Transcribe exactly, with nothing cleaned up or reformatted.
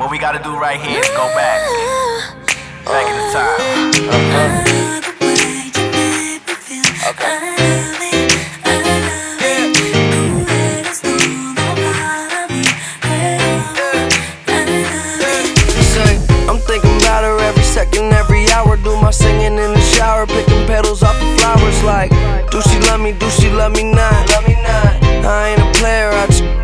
What we gotta do right here is go back. Back in the time. Okay. I'm thinking about her every second, every hour. Do my singing in the shower, picking petals off the flowers. Like, do she love me, do she love me not? I ain't a player, I just